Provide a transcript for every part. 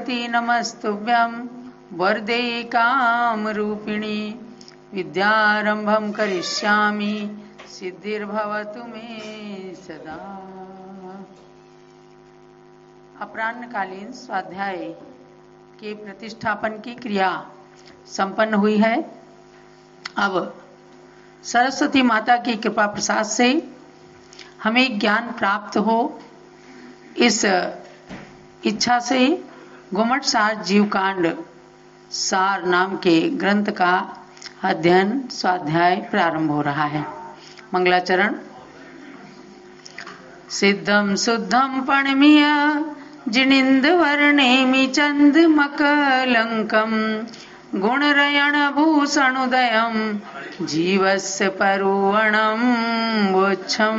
सरस्वती नमस्तुभ्यं वरदे कामरूपिणी विद्यारंभं करिष्यामि सिद्धिर्भवतु मे सदा। अपराह्नकालीन स्वाध्याय के प्रतिष्ठापन की क्रिया संपन्न हुई है। अब सरस्वती माता की कृपा प्रसाद से हमें ज्ञान प्राप्त हो, इस इच्छा से गुम्मट सार जीवकांड सार नाम के ग्रंथ का अध्ययन स्वाध्याय प्रारंभ हो रहा है। मंगलाचरण। सिद्धम शुद्धम पणमीय जिनिंद वर्णेमि चंद मकलंकम गुणरयण भूषणोदयम जीवस्य परुवणम वोच्छम।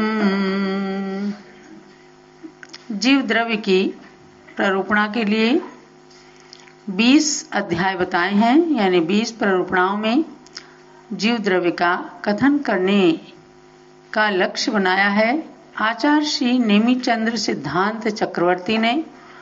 जीव द्रव्य की प्ररूपणा के लिए 20 अध्याय बताए हैं, यानी 20 प्ररूपणाओं में जीव द्रव्य का कथन करने का लक्ष्य बनाया है आचार्य श्री नेमिचंद्र सिद्धांत चक्रवर्ती ने,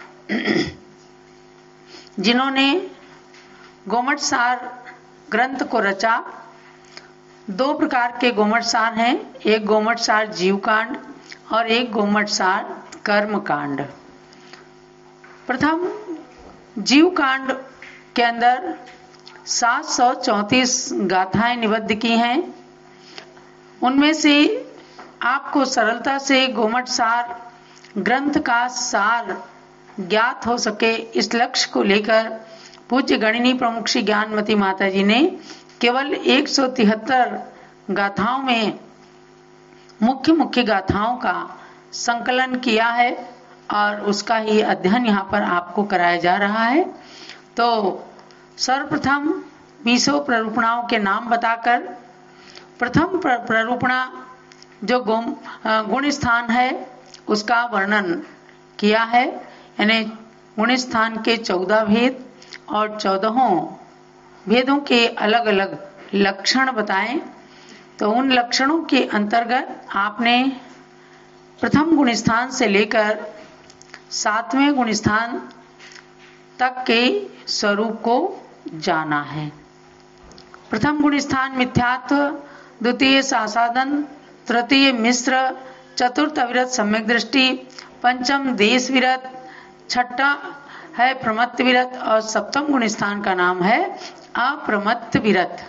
जिन्होंने गुम्मट सार ग्रंथ को रचा। 2 प्रकार के गुम्मट सार हैं, एक गुम्मट सार जीवकांड और एक गुम्मट सार कर्मकांड। प्रथम जीवकांड के अंदर 734 गाथाएं निबद्ध की हैं। उनमें से आपको सरलता से गुम्मट सार ग्रंथ का सार ज्ञात हो सके, इस लक्ष्य को लेकर पूज्य गणिनी प्रमुख श्री ज्ञानमती माता जी ने केवल 173 गाथाओं में मुख्य मुख्य गाथाओं का संकलन किया है और उसका ही अध्ययन यहाँ पर आपको कराया जा रहा है। तो सर्वप्रथम 20 प्ररूपणाओं के नाम बताकर प्रथम प्ररूपणा जो गुण स्थान है उसका वर्णन किया है, यानी गुण स्थान के 14 भेद और 14 भेदों के अलग अलग लक्षण बताएं। तो उन लक्षणों के अंतर्गत आपने प्रथम गुण स्थान से लेकर 7वें गुण स्थान तक के स्वरूप को जाना है। प्रथम गुण स्थान मिथ्यात्व, द्वितीय सासादन, तृतीय मिश्र, चतुर्थ अविरत सम्यक दृष्टि, पंचम देश विरत, छठा है प्रमत्त विरत और सप्तम गुण स्थान का नाम है अप्रमत्त विरत।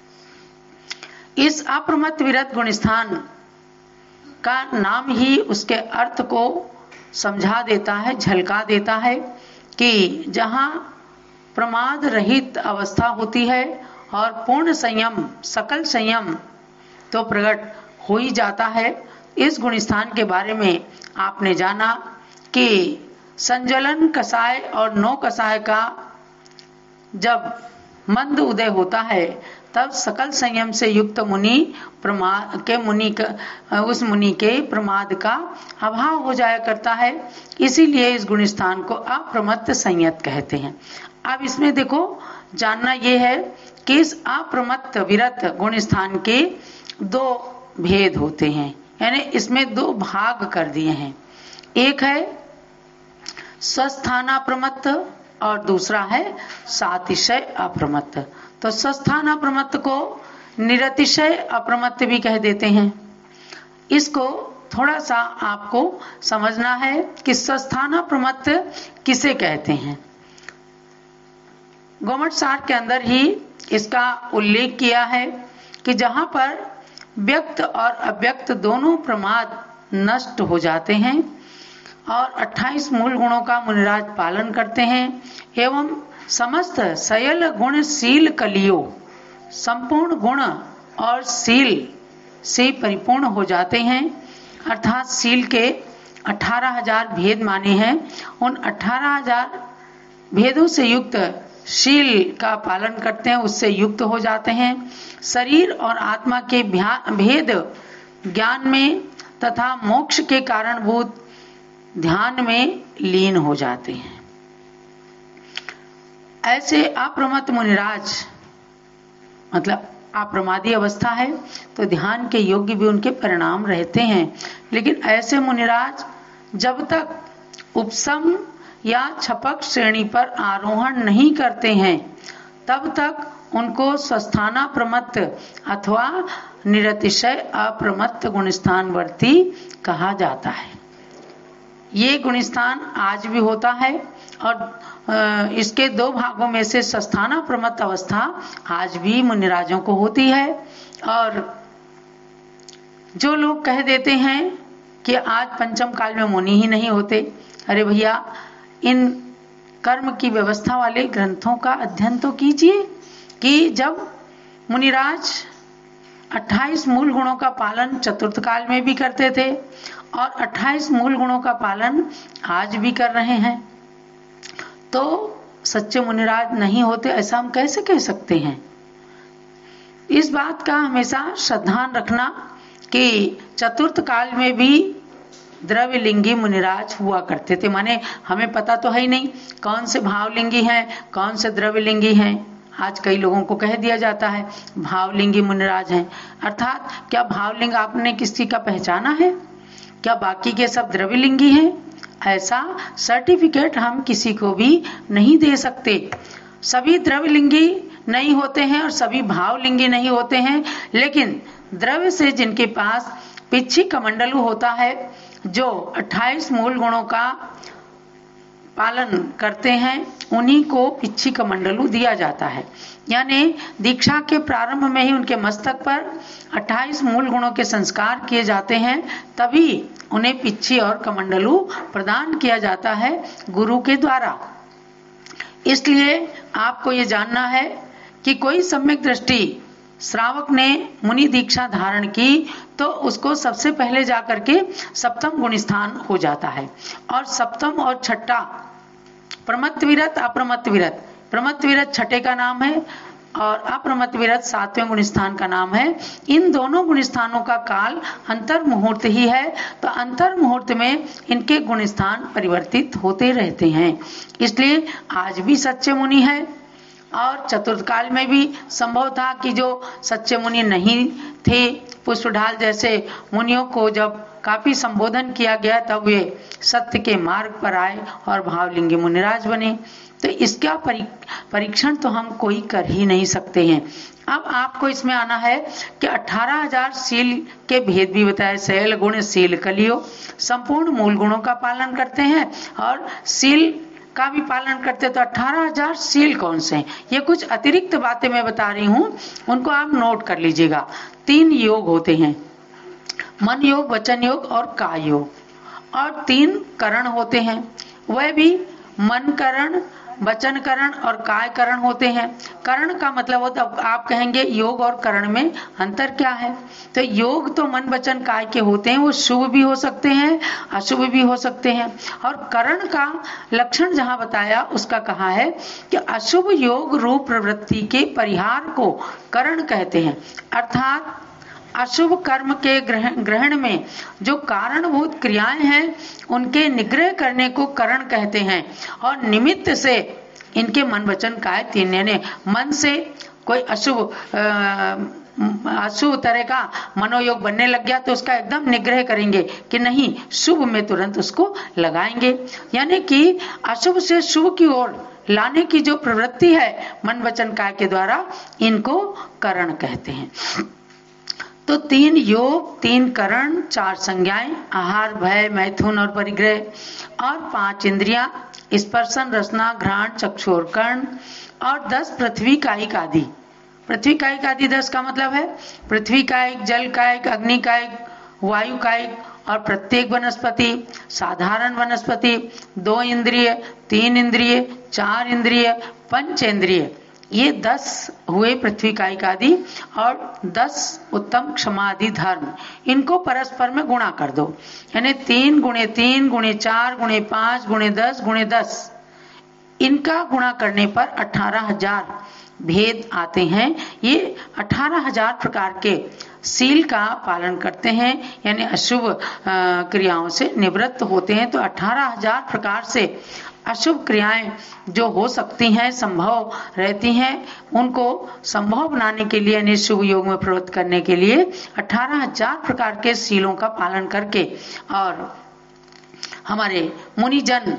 इस अप्रमत्त विरत गुण स्थान का नाम ही उसके अर्थ को समझा देता है, झलका देता है कि जहां प्रमाद रहित अवस्था होती है और पूर्ण संयम, सकल संयम तो प्रकट हो ही जाता है। इस गुण स्थान के बारे में आपने जाना कि संज्वलन कषाय और नौ कषाय का जब मंद उदय होता है तब सकल संयम से युक्त मुनि उस मुनि के प्रमाद का अभाव हो जाया करता है। इसीलिए इस गुण स्थान को अप्रमत्त संयत कहते हैं। अब इसमें देखो, जानना यह है कि इस अप्रमत्त विरत गुण स्थान के 2 भेद होते हैं, यानी इसमें 2 भाग कर दिए हैं। एक है स्वस्थानाप्रमत्त और दूसरा है सातिशय अप्रमत्त। तो स्वस्थान अप्रमत्त को निरतिशय अप्रमत्त भी कह देते हैं। इसको थोड़ा सा आपको समझना है कि स्वस्थान अप्रमत्त किसे कहते हैं। गुम्मट सार के अंदर ही इसका उल्लेख किया है कि जहां पर व्यक्त और अव्यक्त दोनों प्रमाद नष्ट हो जाते हैं और 28 मूल गुणों का मुनिराज पालन करते हैं एवं समस्त सयल गुणशील कलियों संपूर्ण गुण और शील से परिपूर्ण हो जाते हैं, अर्थात शील के 18,000 भेद माने हैं। उन 18,000 भेदों से युक्त शील का पालन करते हैं, उससे युक्त हो जाते हैं। शरीर और आत्मा के भेद ज्ञान में तथा मोक्ष के कारणभूत ध्यान में लीन हो जाते हैं। ऐसे अप्रमत्त मुनिराज मतलब अप्रमादी अवस्था है तो ध्यान के योग्य भी उनके परिणाम रहते हैं। लेकिन ऐसे मुनिराज जब तक उपशम या छपक श्रेणी पर आरोहण नहीं करते हैं तब तक उनको स्वस्थाना प्रमत्त अथवा निरतिशय अप्रमत्त गुणस्थानवर्ती कहा जाता है। ये गुणस्थान आज भी होता है और इसके दो भागों में से स्वस्थाना प्रमत्त अवस्था आज भी मुनिराजों को होती है। और जो लोग कह देते हैं कि आज पंचम काल में मुनि ही नहीं होते, अरे भैया इन कर्म की व्यवस्था वाले ग्रंथों का अध्ययन तो कीजिए कि जब मुनिराज 28 मूल गुणों का पालन चतुर्थ काल में भी करते थे और 28 मूल गुणों का पालन आज भी कर रहे हैं, तो सच्चे मुनिराज नहीं होते ऐसा हम कैसे कह सकते हैं। इस बात का हमेशा श्रद्धान रखना कि चतुर्थ काल में भी द्रव्यलिंगी मुनिराज हुआ करते थे। माने हमें पता तो है ही नहीं कौन से भावलिंगी हैं कौन से द्रव्यलिंगी हैं। आज कई लोगों को कह दिया जाता है भावलिंगी मुनिराज हैं, अर्थात क्या भावलिंग आपने किसी का पहचाना है? क्या बाकी के सब द्रव्यलिंगी हैं? ऐसा सर्टिफिकेट हम किसी को भी नहीं दे सकते। सभी द्रव्यलिंगी नहीं होते हैं और सभी भावलिंगी नहीं होते हैं, लेकिन द्रव्य से जिनके पास पिच्छी कमंडलू होता है, जो 28 मूल गुणों का पालन करते हैं, उन्हीं को पिच्छी कमंडलू दिया जाता है। यानी दीक्षा के प्रारंभ में ही उनके मस्तक पर 28 मूल गुणों के संस्कार किए जाते हैं, तभी उन्हें पिच्छी और कमंडलू प्रदान किया जाता है गुरु के द्वारा। इसलिए आपको ये जानना है कि कोई सम्यक दृष्टि श्रावक ने मुनि दीक्षा धारण की तो उसको सबसे पहले जाकर के सप्तम गुण स्थान हो जाता है। और सप्तम और छठा प्रमत्त विरत अप्रमत्त विरत, प्रमत्त विरत छठे का नाम है और अप्रमत्त विरत सातवें गुण स्थान का नाम है। इन दोनों गुण स्थानों का काल अंतर मुहूर्त ही है, तो अंतर मुहूर्त में इनके गुण स्थान परिवर्तित होते रहते हैं। इसलिए आज भी सच्चे मुनि है और चतुर्थ काल में भी संभव था कि जो सच्चे मुनि नहीं थे, पुष्पढाल जैसे मुनियों को जब काफी संबोधन किया गया तब वे सत्य के मार्ग पर आए और भावलिंगी मुनिराज बने। तो इसका परीक्षण तो हम कोई कर ही नहीं सकते हैं। अब आपको इसमें आना है कि 18,000 शील के भेद भी बताए। शैल गुण शील कलियो, संपूर्ण मूल गुणों का पालन करते हैं और शील का भी पालन करते, तो 18,000 शील कौन से हैं? ये कुछ अतिरिक्त बातें मैं बता रही हूँ, उनको आप नोट कर लीजिएगा। 3 योग होते हैं, मन योग, वचन योग और काय योग, और 3 करण होते हैं, वह भी मन करण, वचन करण और काय करण होते हैं। करण का मतलब होता है, आप कहेंगे योग और करण में अंतर क्या है? तो योग तो मन वचन काय के होते हैं, वो शुभ भी हो सकते हैं अशुभ भी हो सकते हैं। और करण का लक्षण जहां बताया उसका कहा है कि अशुभ योग रूप प्रवृत्ति के परिहार को करण कहते हैं। अर्थात अशुभ कर्म के ग्रहण में जो कारणभूत क्रियाएं हैं उनके निग्रह करने को करण कहते हैं। और निमित्त से इनके मन वचन काय 3, यानी मन से कोई अशुभ तरह का मनोयोग बनने लग गया तो उसका एकदम निग्रह करेंगे कि नहीं, शुभ में तुरंत उसको लगाएंगे। यानी कि अशुभ से शुभ की ओर लाने की जो प्रवृत्ति है मन वचन काय के द्वारा, इनको करण कहते हैं। तो 3 योग, 3 करण, 4 संज्ञाएं, आहार, भय, मैथुन और परिग्रह, और 5 इंद्रियां, स्पर्शन, रसना, घ्राण, चक्षु और कर्ण, और 10 पृथ्वी कायिक आदि। पृथ्वी कायिक आदि 10 का मतलब है पृथ्वी कायिक, जल कायिक, अग्नि कायिक, वायु कायिक और प्रत्येक वनस्पति, साधारण वनस्पति, 2 इंद्रिय, 3 इंद्रिय, 4 इंद्रिय, पंचेंद्रिय, ये 10 हुए पृथ्वी कायिक आदि। और 10 उत्तम क्षमादि धर्म, इनको परस्पर में गुणा कर दो, यानी 3 गुणे 3 गुणे 4 गुणे 5 गुणे 10 गुणे 10, इनका गुणा करने पर 18,000 भेद आते हैं। ये 18,000 प्रकार के शील का पालन करते हैं, यानी अशुभ क्रियाओं से निवृत्त होते हैं। तो 18,000 प्रकार से अशुभ क्रियाएं जो हो सकती हैं, संभव रहती हैं, उनको संभव बनाने के लिए, यानी शुभ योग में प्रवृत्त करने के लिए 18,000 प्रकार के शीलों का पालन करके और हमारे मुनिजन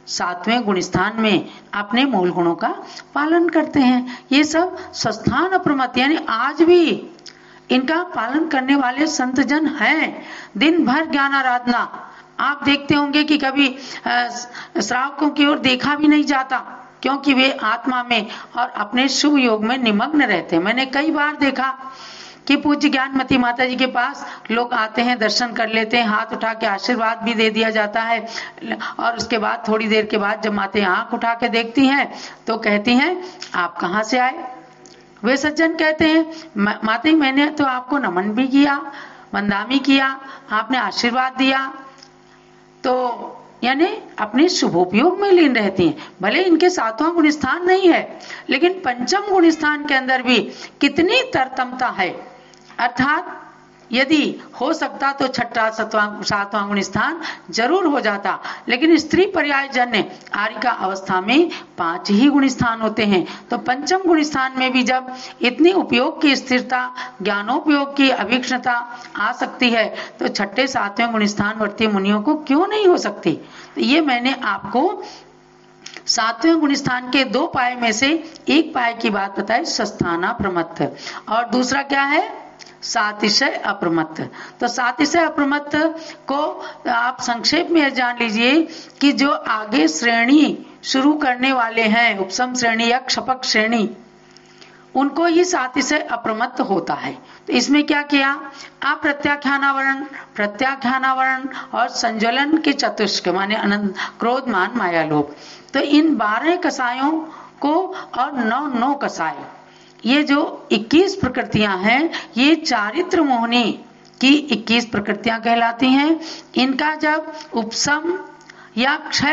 सातवें गुण स्थान में अपने मूल गुणों का पालन करते हैं। ये सब स्वस्थान अप्रमत्त, यानी आज भी इनका पालन करने वाले संत जन हैं। दिन भर ज्ञान आराधना, आप देखते होंगे कि कभी श्रावकों की ओर देखा भी नहीं जाता, क्योंकि वे आत्मा में और अपने शुभ योग में निमग्न रहते हैं। मैंने कई बार देखा कि पूज्य ज्ञानमती माता जी के पास लोग आते हैं, दर्शन कर लेते हैं, हाथ उठा के आशीर्वाद भी दे दिया जाता है, और उसके बाद थोड़ी देर के बाद जब माता आंख उठा के देखती हैं तो कहती हैं आप कहाँ से आए। वे सज्जन कहते हैं माता, मैंने तो आपको नमन भी किया, वंदामी किया, आपने आशीर्वाद दिया। तो यानी अपने शुभोपयोग में लीन रहती हैं। भले इनके सातवां गुण स्थान नहीं है, लेकिन पंचम गुण स्थान के अंदर भी कितनी तरतमता है। अर्थात यदि हो सकता तो छठा सातवां गुण स्थान जरूर हो जाता, लेकिन स्त्री पर्याय जन्य आरिका अवस्था में 5 ही गुण स्थान होते हैं। तो पंचम गुण स्थान में भी जब इतनी उपयोग की स्थिरता, ज्ञानोपयोग की अभीक्षणता आ सकती है, तो छठे सातवें गुण स्थान वर्ती मुनियों को क्यों नहीं हो सकती। तो ये मैंने आपको सातवें गुण स्थान के 2 पाए में से एक पाए की बात बताई, स्वस्थाना प्रमत्त, और दूसरा क्या है, सातिशय अप्रमत्त। तो सातिशय अप्रमत्त को आप संक्षेप में जान लीजिए कि जो आगे श्रेणी शुरू करने वाले हैं, उपसम श्रेणी या क्षपक श्रेणी, उनको ही सातिशय अप्रमत्त होता है। तो इसमें क्या किया, आप प्रत्याख्यानावरण, प्रत्याख्यानावरण और संज्वलन के चतुष्क माने अनंत, क्रोध, मान, माया, लोभ, तो इन 12 कसायों को और 9 कसाय, ये जो 21 प्रकृतियां हैं, ये चारित्र मोहनी की 21 प्रकृतियां कहलाती हैं। इनका जब उपशम या क्षय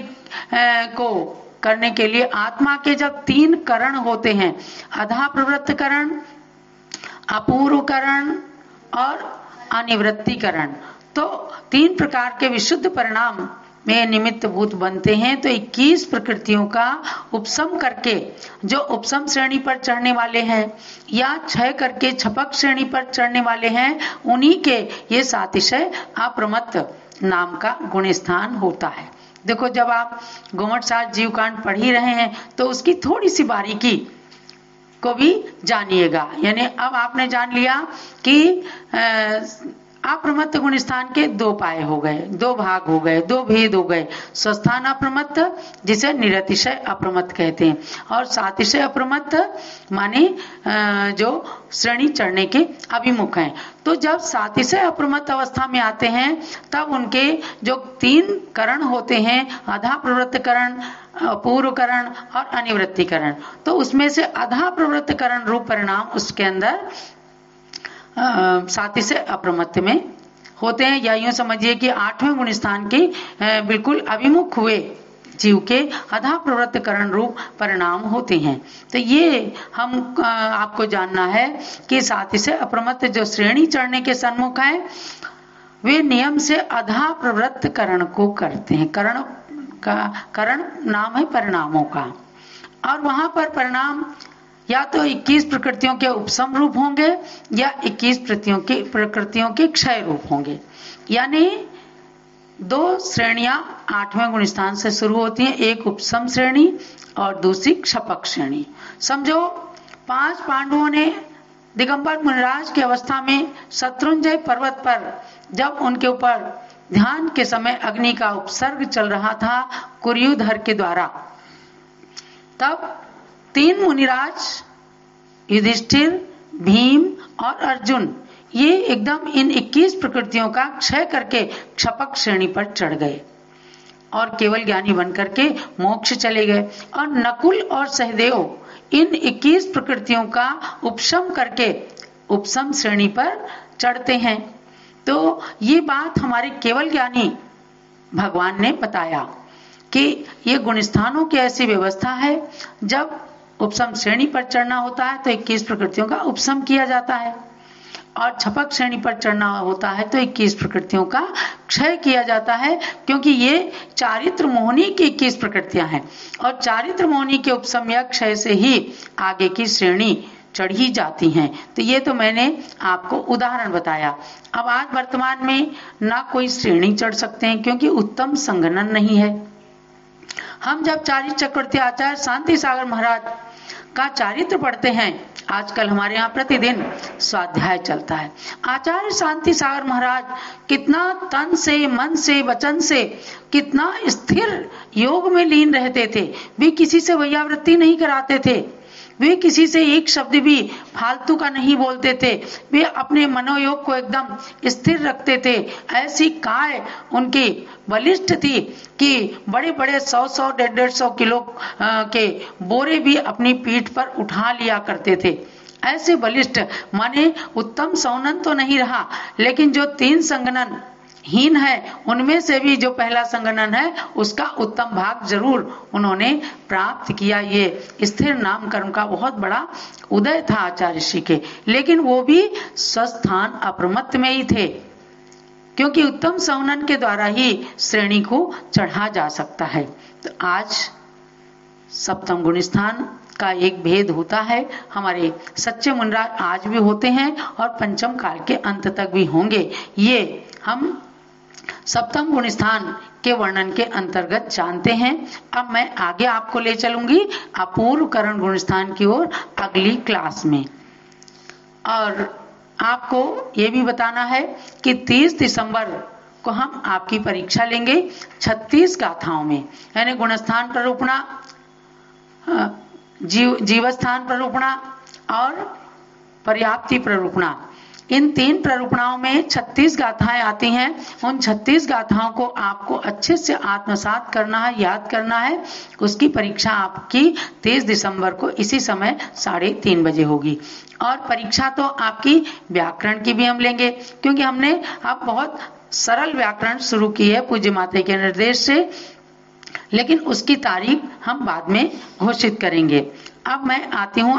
करने के लिए आत्मा के जब 3 करण होते हैं, अधा प्रवृत्त करण, अपूर्व करण और अनिवृत्तिकरण, तो 3 प्रकार के विशुद्ध परिणाम में निमित्त भूत बनते हैं। तो 21 प्रकृतियों का उपशम करके जो उपशम श्रेणी पर चढ़ने वाले हैं या क्षय करके छपक श्रेणी पर चढ़ने वाले हैं, उन्हीं के ये सातिशय अप्रमत्त नाम का गुण स्थान होता है। देखो, जब आप गोमट सार जीवकांड पढ़ ही रहे हैं तो उसकी थोड़ी सी बारीकी को भी जानिएगा। यानी अब आपने जान लिया कि अप्रमत्त गुण स्थान के 2 पाए हो गए, 2 भाग हो गए, 2 भेद हो गए। स्वस्थान अप्रमत्त जिसे निरतिशय अप्रमत्त कहते हैं, और सातिशय अप्रमत्त माने जो श्रेणी चढ़ने के अभिमुख हैं। तो जब सातिशय अप्रमत्त अवस्था में आते हैं तब उनके जो 3 करण होते हैं, अधा प्रवृत्त करण, पूर्व करण और अनिवृत्ति करण, तो उसमें से अधा प्रवृत्त करण रूप परिणाम उसके अंदर सातिशय अप्रमत्त में होते हैं। या यूं समझिए कि 8वें गुण स्थान के बिल्कुल अभिमुख हुए जीव के अधा प्रवृत्त करण रूप परिणाम होते हैं। तो ये हम आपको जानना है कि सातिशय अप्रमत्त जो श्रेणी चढ़ने के सन्मुख है, वे नियम से अधा प्रवृत्त करण को करते हैं। करण नाम है परिणामों का, और वहां पर परिणाम या तो 21 प्रकृतियों के उपशम रूप होंगे या 21 प्रकृतियों के क्षय रूप होंगे। यानी 2 श्रेणियां 8वें गुण स्थान से शुरू होती हैं, एक उपशम श्रेणी और दूसरी क्षपक श्रेणी। समझो 5 पांडवों ने दिगंबर मुनिराज की अवस्था में शत्रुंजय पर्वत पर जब उनके ऊपर ध्यान के समय अग्नि का उपसर्ग चल रहा था कुरयुधर के द्वारा, तब 3 मुनिराज युधिष्ठिर, भीम और अर्जुन, ये एकदम इन 21 प्रकृतियों का क्षय करके क्षपक श्रेणी पर चढ़ गए और केवल ज्ञानी बनकर के मोक्ष चले गए। और नकुल और सहदेव इन 21 प्रकृतियों का उपशम करके उपशम श्रेणी पर चढ़ते हैं। तो ये बात हमारे केवल ज्ञानी भगवान ने बताया कि ये गुणस्थानों की ऐसी व्यवस्था है, जब उपशम श्रेणी पर चढ़ना होता है तो 21 प्रकृतियों का उपशम किया जाता है, और छपक श्रेणी पर चढ़ना होता है तो 21 प्रकृतियों का क्षय किया जाता है, क्योंकि ये चारित्र मोहनी की 21 प्रकृतियां हैं, और चारित्र मोहनी के उपशम या क्षय से ही आगे की श्रेणी चढ़ी जाती हैं। तो ये तो मैंने आपको उदाहरण बताया। अब आज वर्तमान में ना कोई श्रेणी चढ़ सकते हैं, क्योंकि उत्तम संगणन नहीं है। हम जब चारित्र चक्रवर्ती आचार्य शांति सागर महाराज का चारित्र पढ़ते हैं, आजकल हमारे यहाँ प्रतिदिन स्वाध्याय चलता है। आचार्य शांति सागर महाराज कितना तन से, मन से, वचन से कितना स्थिर योग में लीन रहते थे। वे किसी से वैयावृत्ति नहीं कराते थे, वे किसी से एक शब्द भी फालतू का नहीं बोलते थे। वे अपने मनोयोग को एकदम स्थिर रखते थे। ऐसी काय उनकी बलिष्ठ थी कि बड़े बड़े 100-100, 150-150 किलो के बोरे भी अपनी पीठ पर उठा लिया करते थे। ऐसे बलिष्ठ माने उत्तम सौनन तो नहीं रहा, लेकिन जो 3 संगनन हीन है उनमें से भी जो पहला संगनन है उसका उत्तम भाग जरूर उन्होंने प्राप्त किया। ये स्थिर नाम कर्म का बहुत बड़ा उदय था आचार्य श्री के, लेकिन वो भी स्वस्थान अप्रमत्त में ही थे, क्योंकि उत्तम सौनन के द्वारा ही श्रेणी को चढ़ा जा सकता है। तो आज सप्तम गुण स्थान का एक भेद होता है। हमारे सच्चे मुनिराज आज भी होते हैं और पंचम काल के अंत तक भी होंगे। ये हम सप्तम गुण स्थान के वर्णन के अंतर्गत जानते हैं। अब मैं आगे आपको ले चलूंगी अपूर्व करण गुण स्थान की ओर अगली क्लास में, और आपको ये भी बताना है कि 30 दिसंबर को हम आपकी परीक्षा लेंगे 36 गाथाओं में, यानी गुणस्थान प्ररूपणा, जीवस्थान प्ररूपणा और पर्याप्ति प्ररूपणा। इन 3 प्ररूपणाओं में 36 गाथाएं आती हैं। उन 36 गाथाओं को आपको अच्छे से आत्मसात करना है, याद करना है। उसकी परीक्षा आपकी 30 दिसंबर को इसी समय 3:30 बजे होगी। और परीक्षा तो आपकी व्याकरण की भी हम लेंगे, क्योंकि हमने अब बहुत सरल व्याकरण शुरू की है पूज्य माता के निर्देश से, लेकिन उसकी तारीख हम बाद में घोषित करेंगे। अब मैं आती हूँ